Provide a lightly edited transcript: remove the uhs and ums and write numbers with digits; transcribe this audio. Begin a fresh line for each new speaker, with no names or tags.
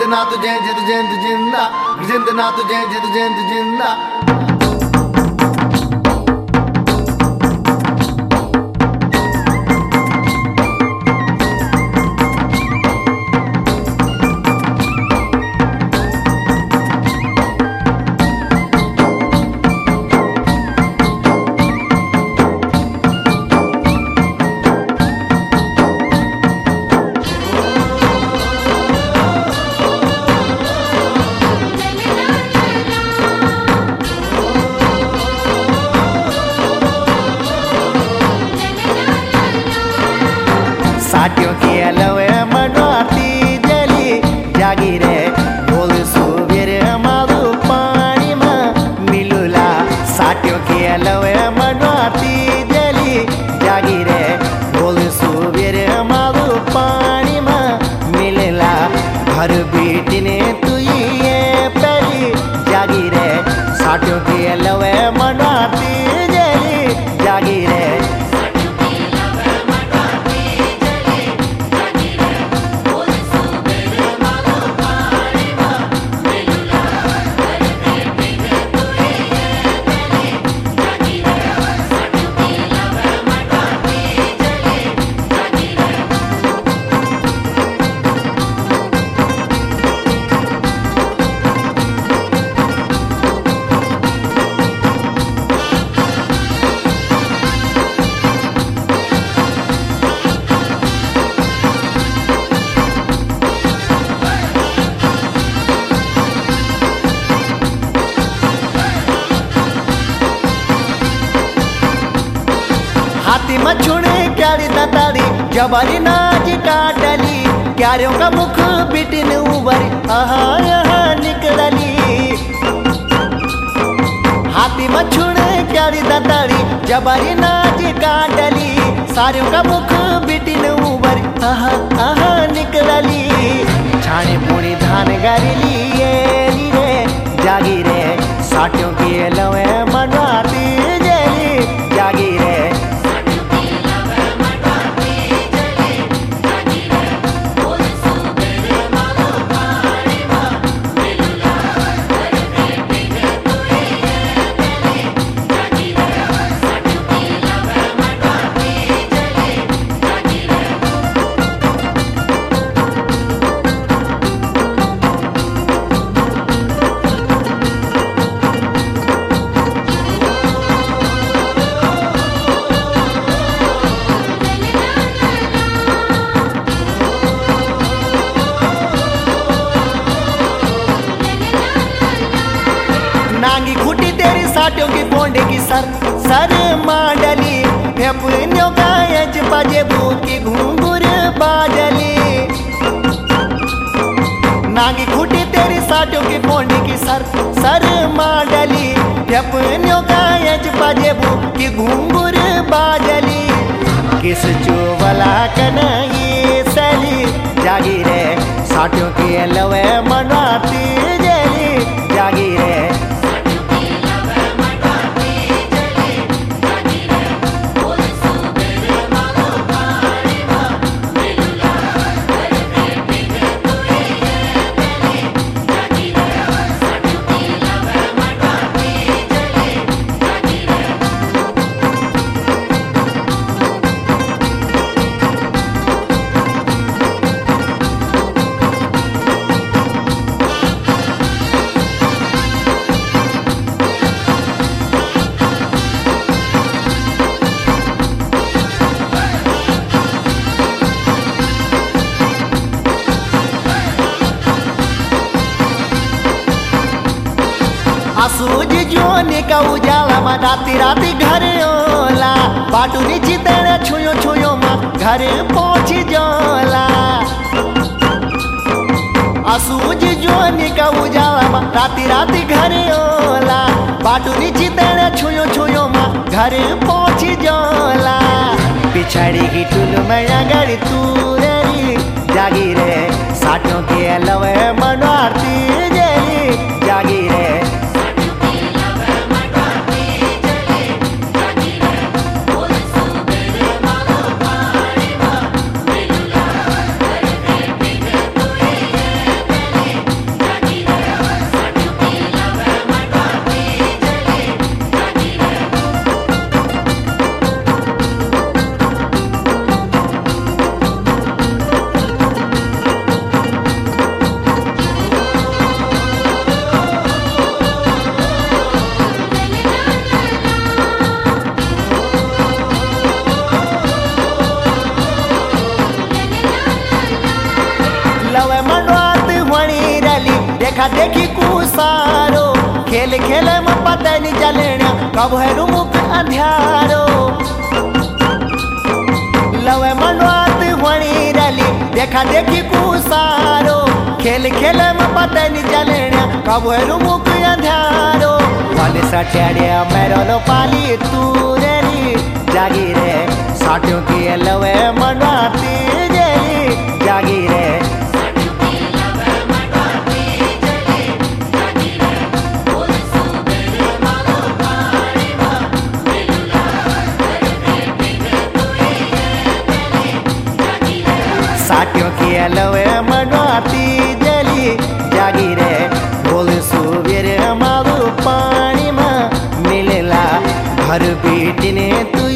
ना तुझे जिद जिंद जिंदा जिंद ना तुझे जिद जिंद जिंदा
साटियों की अलवे मनवाती जली जागी रे बोल सुबेर मारू पानी में मिलूला। साटियों की अलवे मनवाती जली जागी रे बोल सुबेर मारू पानी में मिलला। घर बेटी ने तू ये पहली जागी रे साटियों की अलवे मनवाती जली जागी रे। हाथी मछुड़े क्यारी दातारी जबारी नाच काटली क्यारियों का मुख बिटिन उबरी आहा यहाँ निकलली। हाथी मछुड़े क्यारी दातारी जबारी नाच काटली सारियों का मुख बिटिन उबरी आहा आहा निकलली। छाने पूरी धान गारी लिए रे जागी रे साटियों की लवे मनवाती जली जागी रे। नांगी खुटी तेरी साटियों की पोंडे की सर मांडली फेफड़ियों का यज बाजेबू की घुंघुर बाजली। नांगी खुटी तेरी साटियों की पोंडे की सर मांडली फेफड़ियों का यज बाजेबू की घुंघुर बाजली। किस चुवला कनाई सली जागी रे साटियों की लवे मनवाती जली जागी रे। सूझ जोने का उजाला मा राती राती घर ओला बाटू नीची तेरे छुयो छुयो मा घर पहुंची जोला। सूझ जोने का उजाला मा राती राती घर ओला बाटू नीची तेरे छुयो छुयो मा घर पहुंची जोला। पिछड़ी की टुल में अगर तू रे जागी रे साटियों के लवे मनवाती जली जागी रे। देखा देखी कुसारो खेल खेल में पता नहीं चलना कब है मुख अंधारो लवे मनवात वणी रली देखा देखी कुसारो खेल खेल में पता नहीं चलना कब है मुख अंधारो वाले सटेड़िया मेरो पाली तू रेली जागी रे साटियों की लवे मनवाती जली जागी रे साटियों की लवे मनवाती जली जागी रे बोल सुबेर मालू पानी में मिलला घर बेटी ने तू